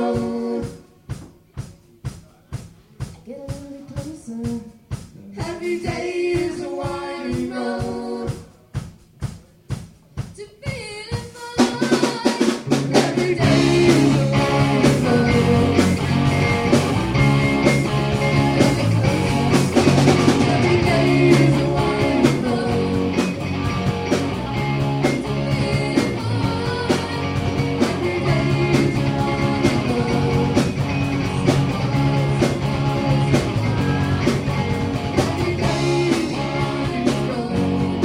road. Get a little bit closer. Every day is a winding road. To feeling fine. Every day is a winding road. Every day is a winding road. To feeling fine. Every day is a winding road. Every day is a winding road.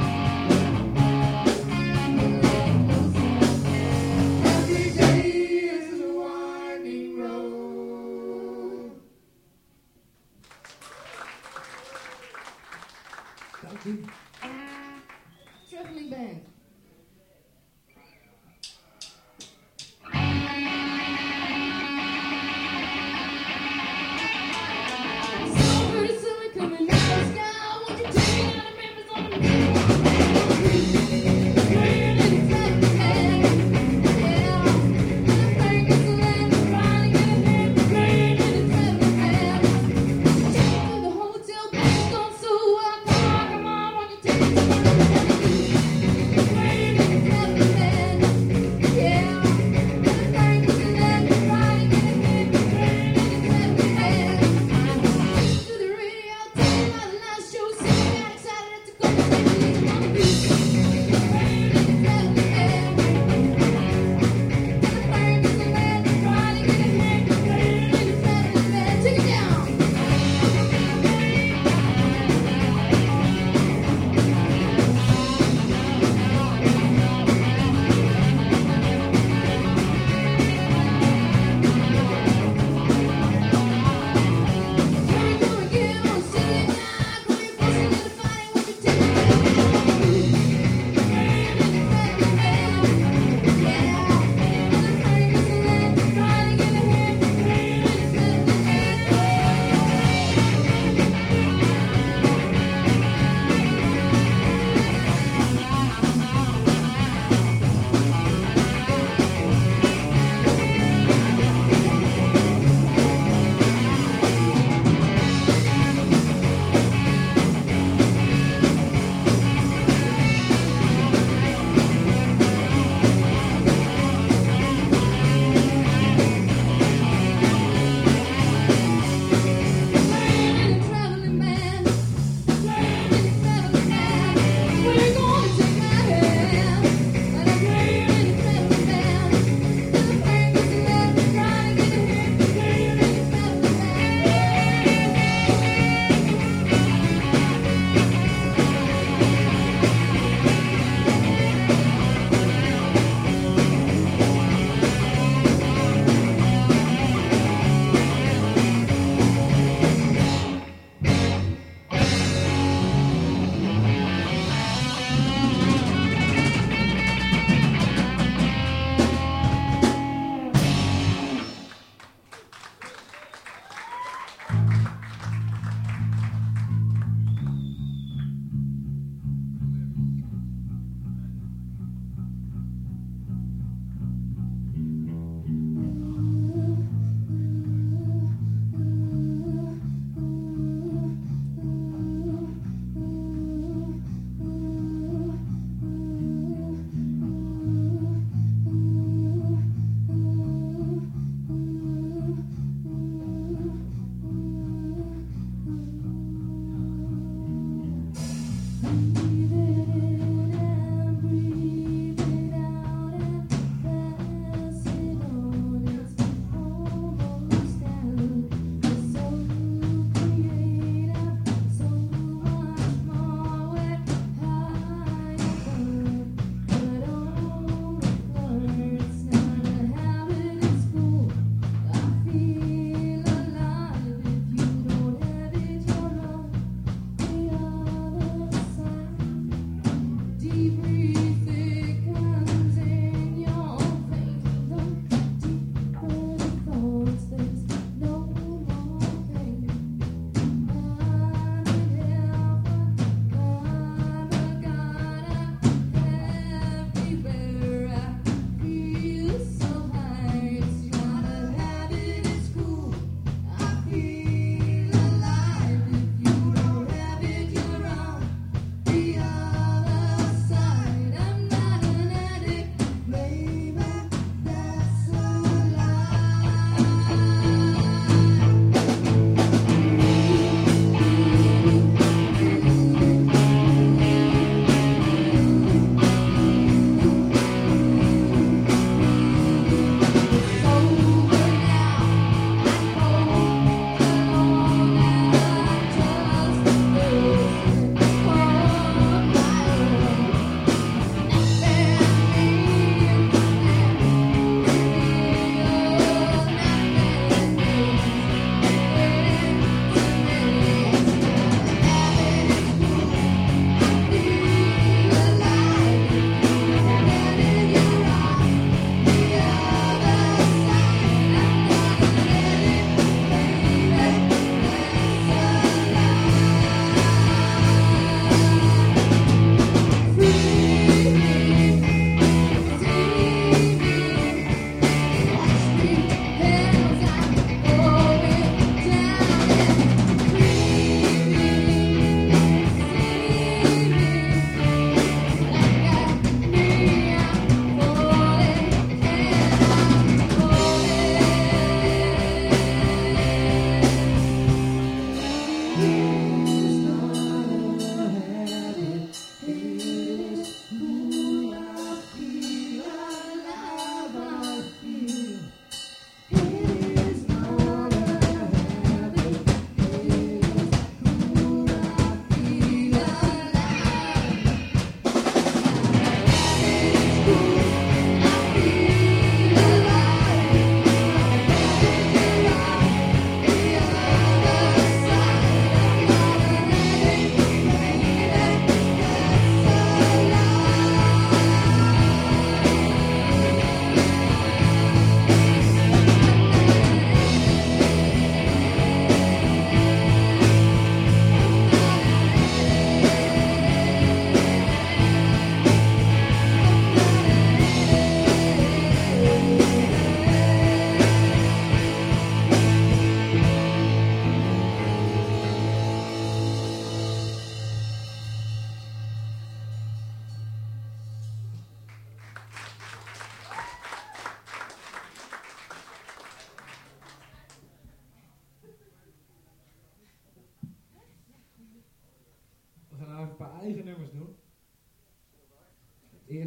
Every day is a winding road. Dank u. Traveling band. So pretty silly coming out the sky. Won't you take me out of Memphis on the Green and flat hand. Yeah. The fragrance of land riding in the hand. Green and flat hand. Take me to the hotel, back on so I come on, won't you take me to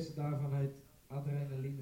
eerste daarvan heet Adrenaline.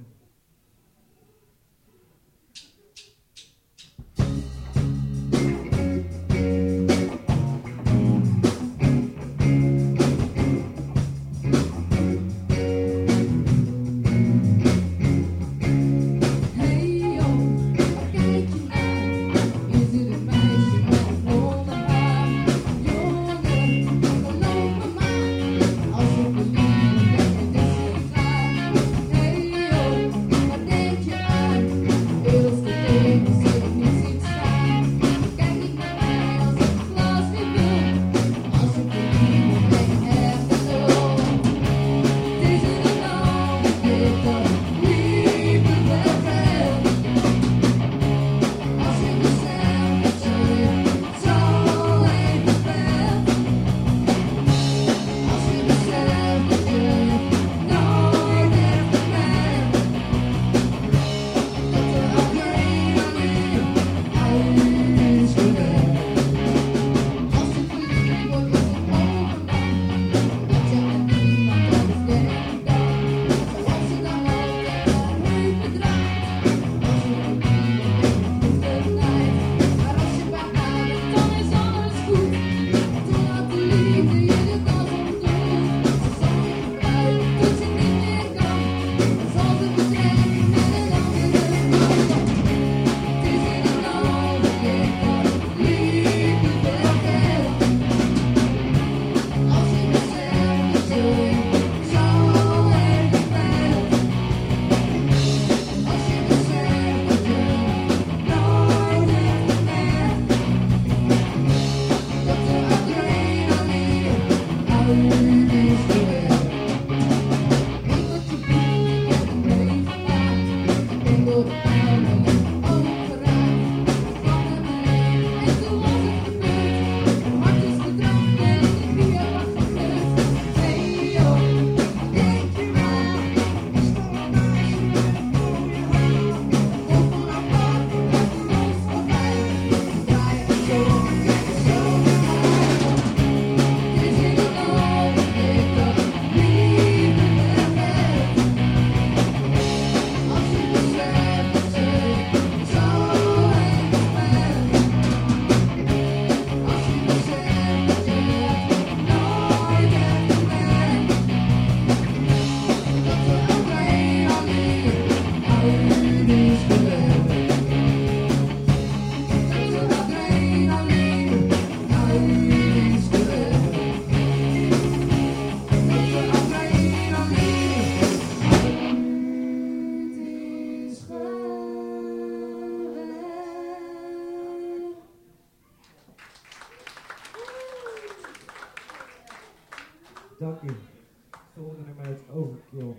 Dank u. Volgende nummer heet Overkill.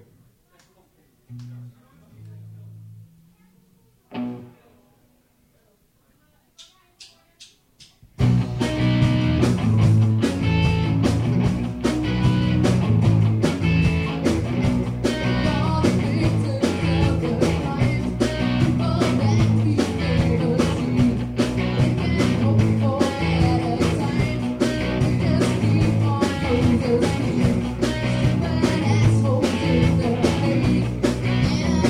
Stupid assholes in the hate.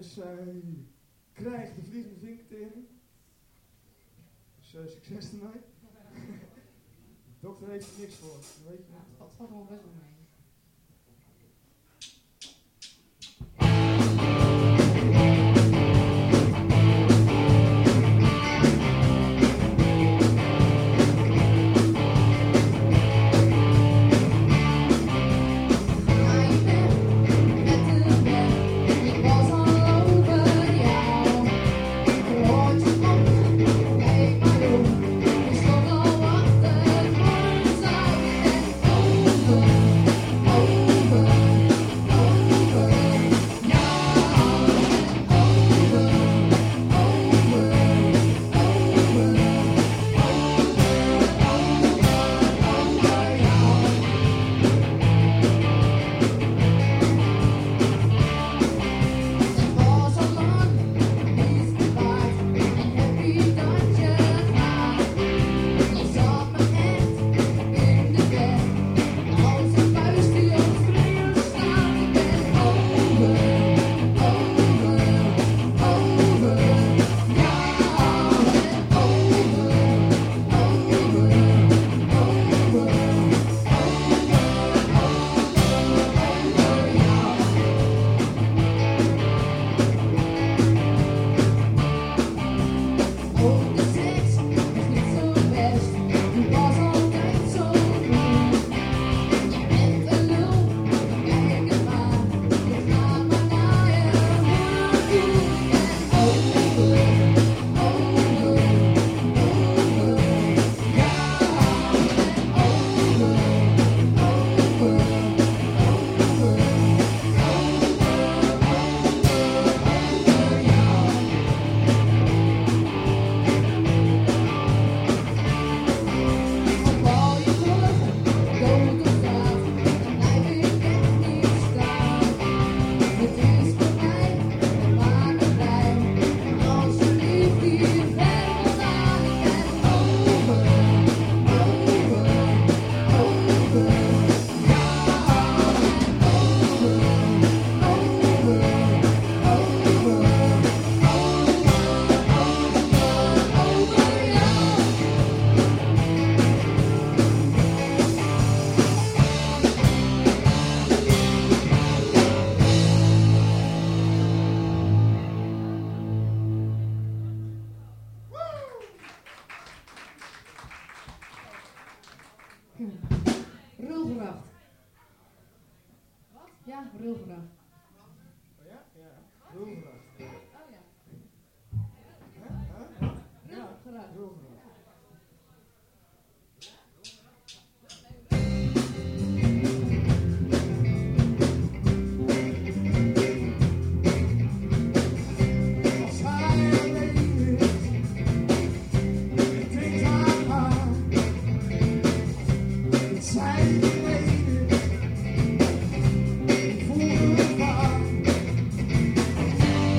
zij krijgt de vliegende vinktering. Dus succes ermee. De dokter heeft er niks voor, dat weet je Ja, niet. dat valt gewoon best wel mee. Rulgracht. Wat? Ja, Rulgracht. Oh ja? Ja. Rulgracht. Oh ja. Ja, Rulgracht. Rulgracht. Als hij alleen is, denkt aan haar. Dat zij beneden is, ik voel het waar.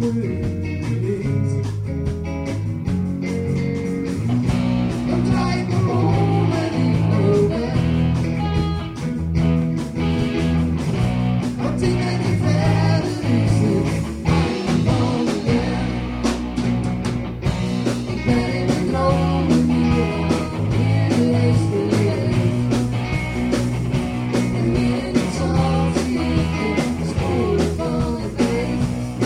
de wind. Dan draai ik me om en ik loop weg. Want 10 meter verder is het einde van de weg. Ik ben in mijn dromen hier de leegste leeg. En in het zand zie ik de sporen van het beest.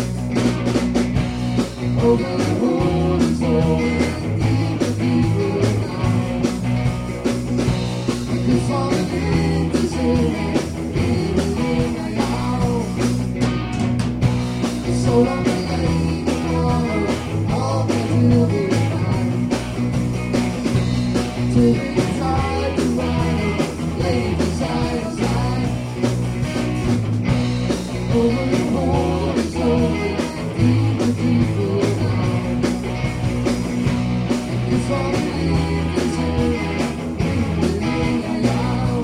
Over de horizon dieper, dieper naar. De van de wind is iedereen naar jou. Zolang we leven vallen, altijd heel dichtbij. Till we try to ride, leven zij als zij. Over de horizon dieper, dieper naar. De van de wind is iedereen naar jou.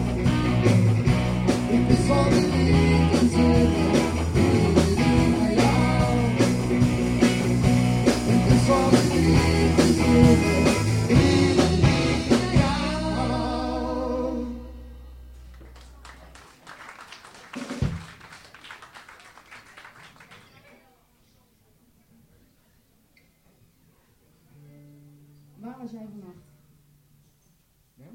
De van de wind is iedereen naar jou. De van de wind is iedereen naar jou. Waar was jij vannacht? Ja?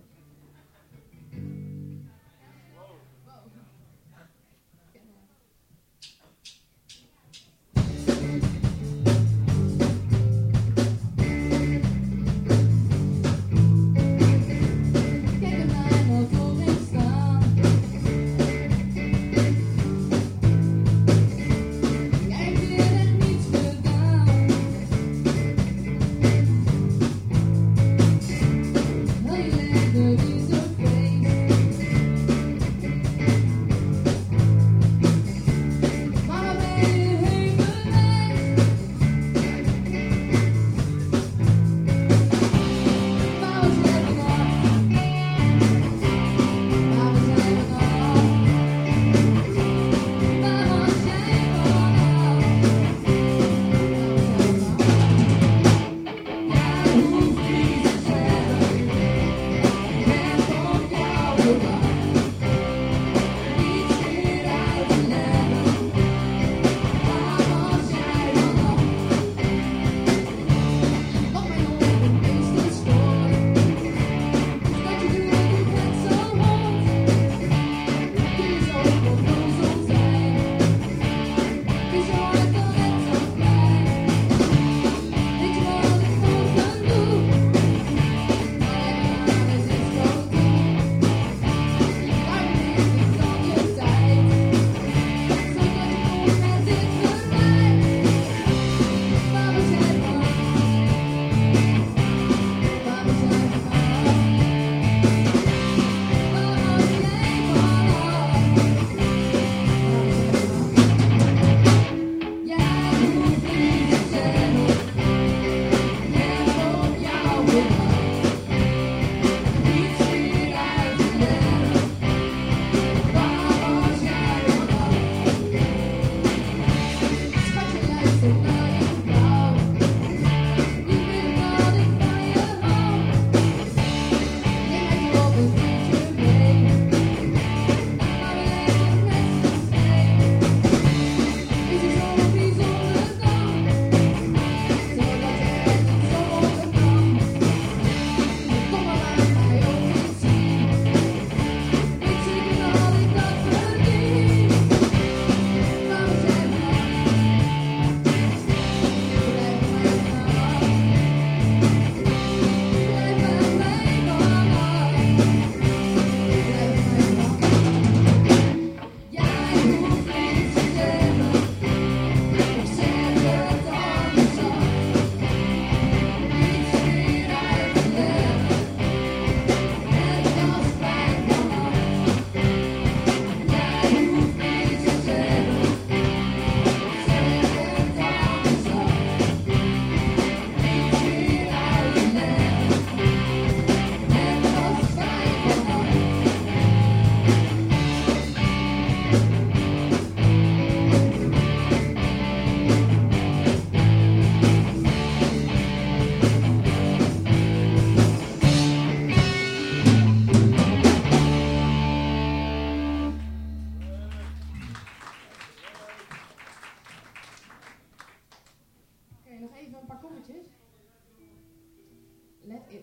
Kijk er mij nog voor in staan. Jij hebt weer niets gedaan.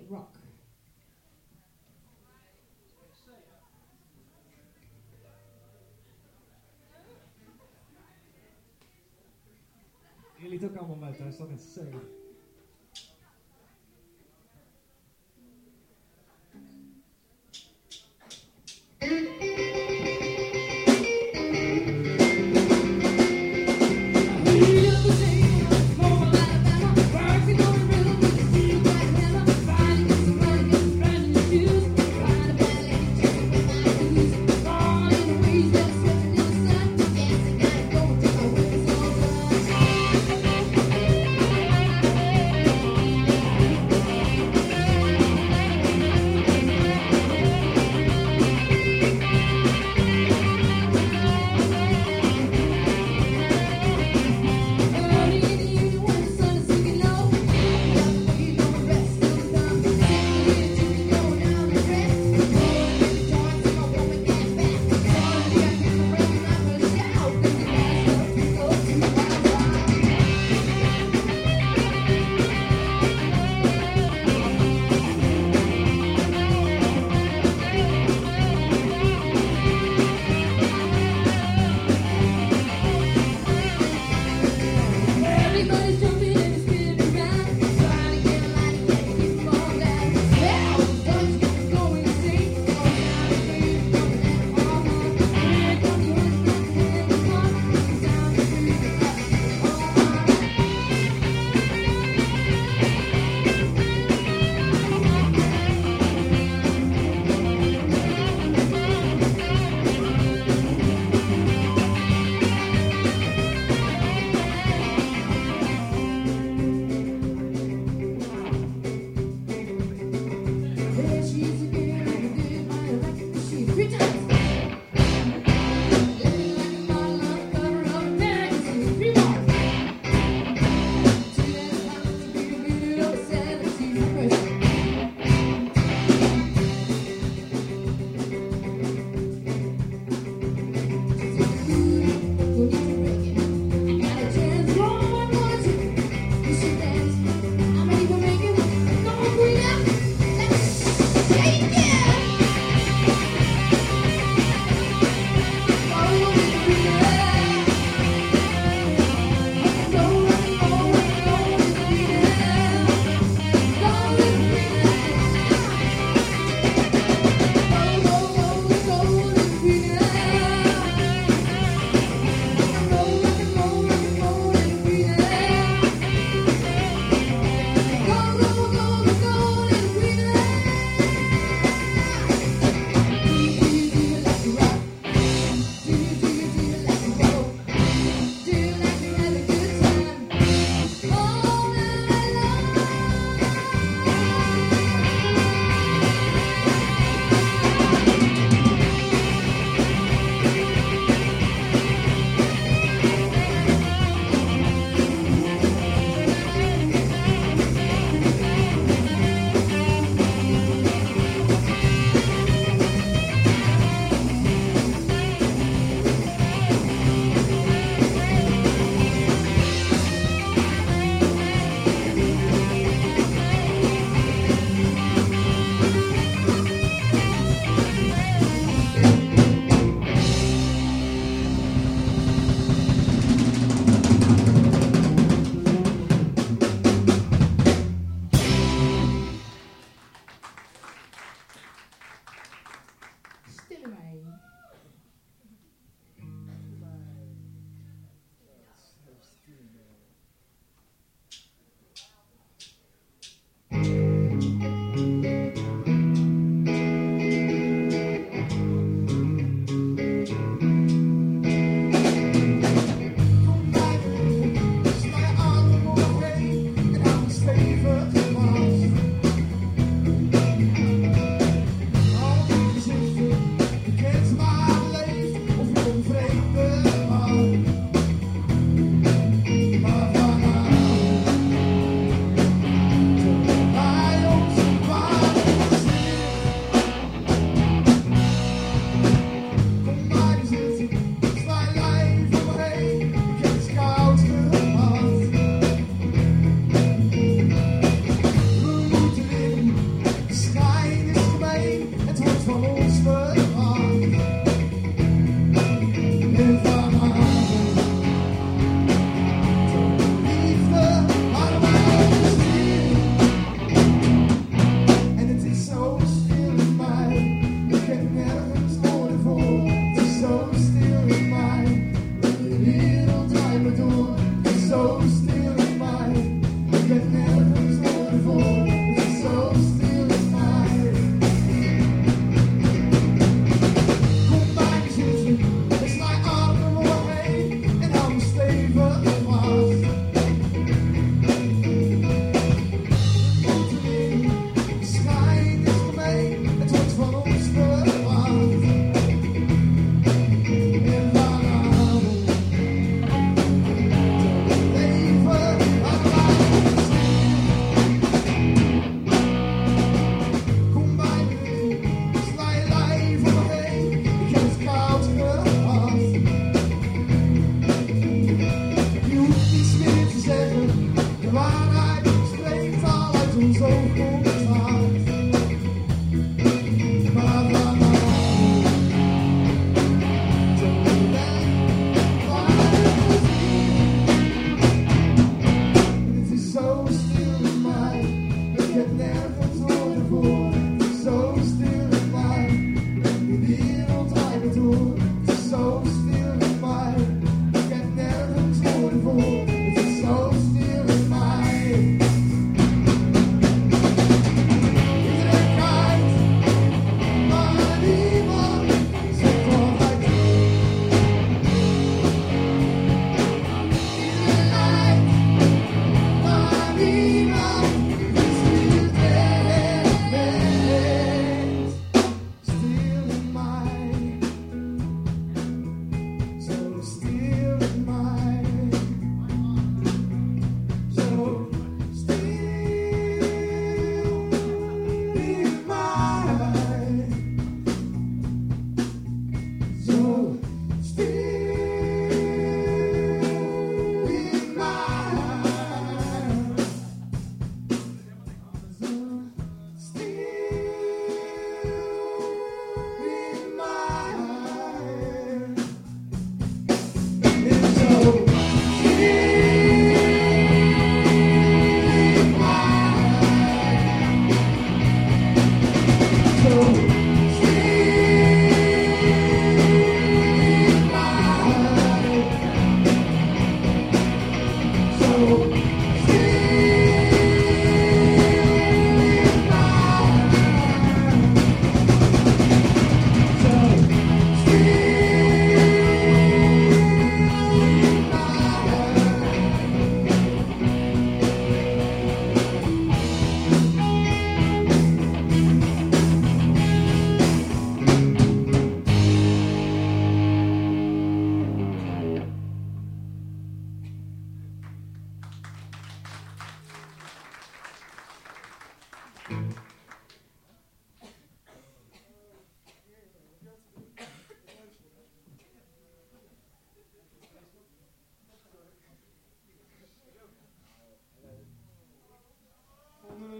rock. Jullie het ook allemaal met, hij staat in C. Thank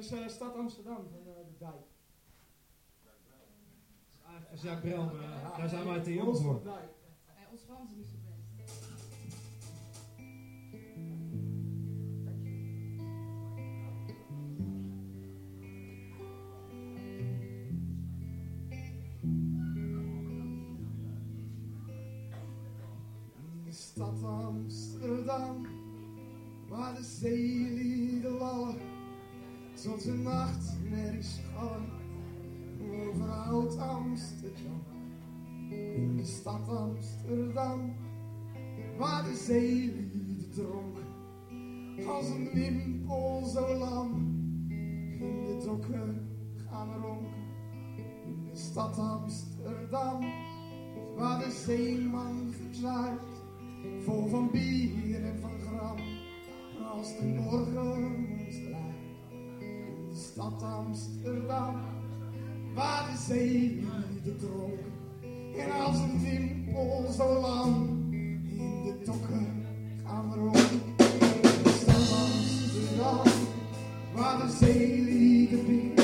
is Stad Amsterdam van de Dijk. Dat is Jacques Brel, maar daar zijn wij te jong voor. Dijk. Ons Frans is niet zo best. De stad Amsterdam, waar de zeelieden wallen, tot de nachtmerries schallen over oud Amsterdam. In de stad Amsterdam, waar de zeelieden dronken, als een wimpel zo lam, in de dokken gaan ronken. In de stad Amsterdam, waar de zeeman verzuipt, vol van bier en van gram, als de morgen ons leidt. In de stad Amsterdam, waar de zeelieden dronken, en als een wimpel zo lang, in de dokken gaan ronken. In de stad Amsterdam, waar de zeelieden binnen,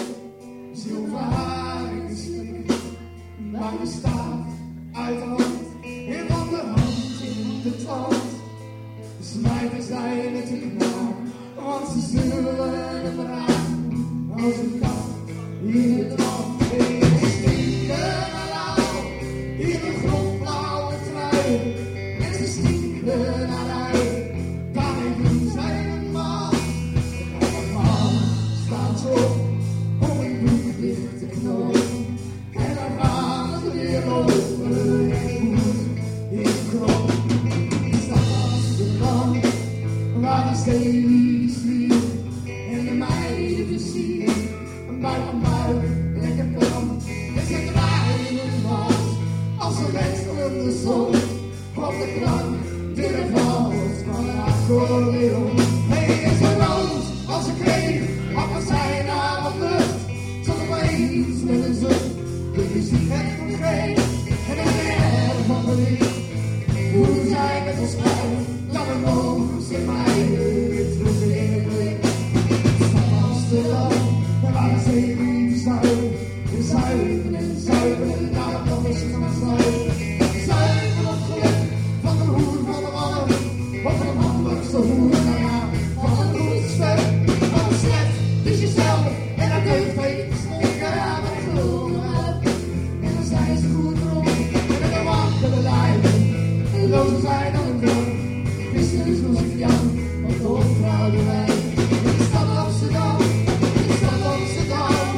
zilverharingen slikken, waar de staat uit de hand, en van de hand in de tand. De smijten zijn het te knaap, want ze zullen hem raken, als een kat in het land. Ze stinken naar lauw, in een grondblauwe trui, en ze stinken naar ui, daar heeft zij een man. En allemaal staan ze op, om een bloedlicht te knopen, en dan gaan ze weer over en voet in de krop. De stad Amsterdam, waar de zeelieden zwieren, en de meiden zien, een buik van buik, lekker plan. En ze draaien hun vast, als ze wenselen de zon, op de klank, de vals van een accordeon. Hey, is een roos, als een kreeg, af en zijn naar de lucht, tot opeens met een zucht, de muziek heeft omgeven, en een her van verliefd. Hoe zij met ons spelen, dan een roos in mij weer terug in het blik. Stad Amsterdam, waar de zeelieden zuipen, en zuipen en zuipen, en daar dan is het van zuipen. Zuipen op geluk, van de hoer van de wallen, wat een handigste hoer, nou ja, van een goed stuk, van een slet, dus jezelf, en dan deugt heet, stinken aan met gulden. En dan zijn ze goed rond, en dan wankelen lijven. Lozen zijn dan een droom, wisten zoals ik Jan, want toch houden wij. In de stad Amsterdam, in de stad Amsterdam.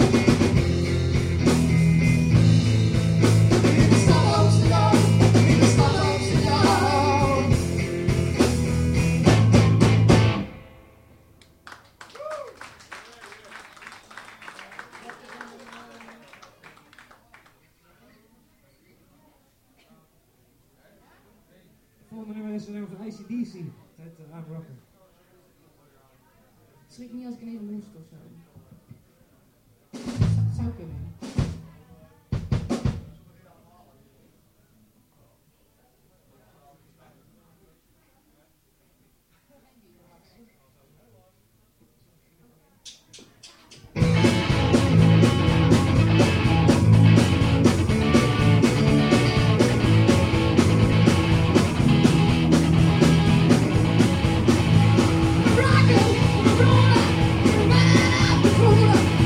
In de stad Amsterdam, in de stad Amsterdam. Volgende nummer is een nummer van ACDC. Het heet I'm Rockin'. Schrik niet als ik ineens moest of zo. Zou kunnen.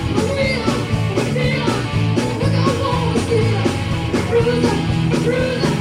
Cruising, cruising.